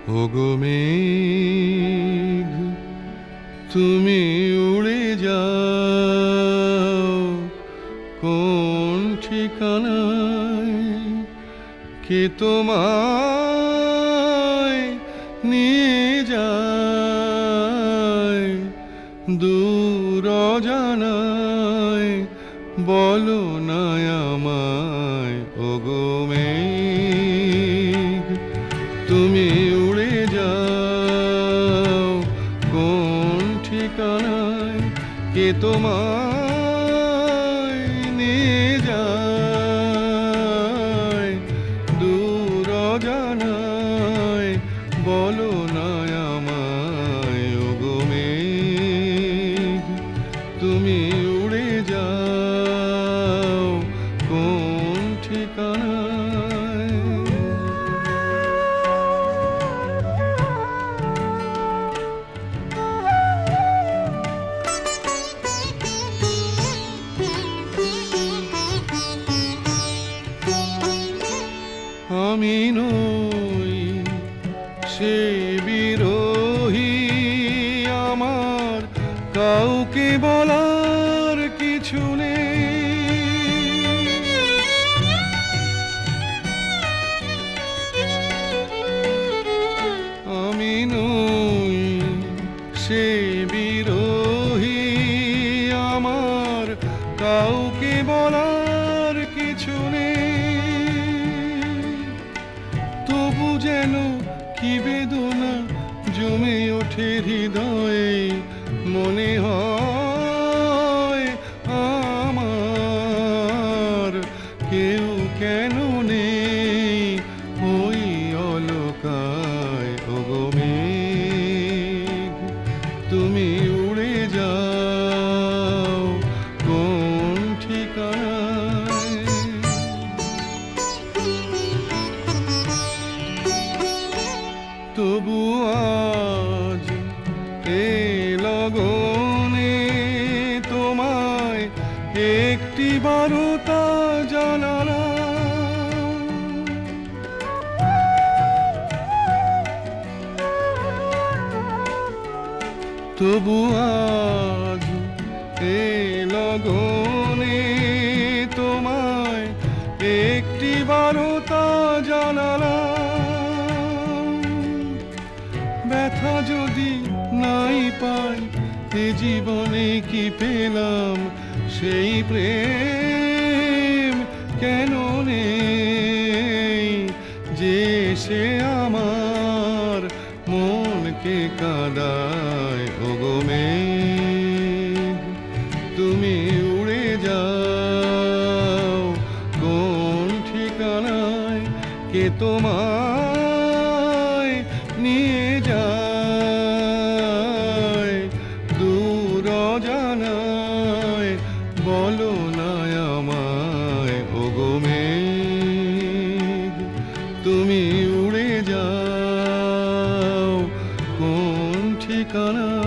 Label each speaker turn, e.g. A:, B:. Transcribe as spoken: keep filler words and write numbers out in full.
A: ওগো মেঘ, তুমি উড়ে যাও কোন ঠিকানায়, কে তোমায় নিয়ে যায় দূর অজানায়, বলো না আমায়। ওগো মেঘ, তুমি উড়ে যাও কোন ঠিকানায়, কে তোমায় নিয়ে যায় দূর অজানায়, বলো না আমায়। ওগো মেঘ, তুমি উড়ে যাও কোন ঠিকানায়। আমি নই সে বিরোহী, আমার কাউকে বলার কিছু নেই। আমি নই সে বিরোহী, আমার কাউকে বলার কিছু নেই। তবু যেন কি বেদনা জমে ওঠে হৃদয়ে, মনে হয় আমার কেউ কেন নেই ওই অলকায়। ওগো মেঘ, তুমি উড়ে যাও কোন ঠিকানায়। তবু আজ এ লগনে তোমায় একটি বারতা জানালাম। তবু আজ এ লগনে তোমায় একটি বারতা জানালাম। ব্যথা যদি নাই পাই এ জীবনে কি পেলাম, সেই প্রেম কেন নেই যে সে আমার মনকে কাঁদায়। ওগো মেঘ, তুমি উড়ে যাও কোন ঠিকানায়, কে তোমায় নিয়ে যায় দূর অজানায়, বলো না আমায়। ওগো মেঘ, তুমি উড়ে যাও কোন ঠিকানায়।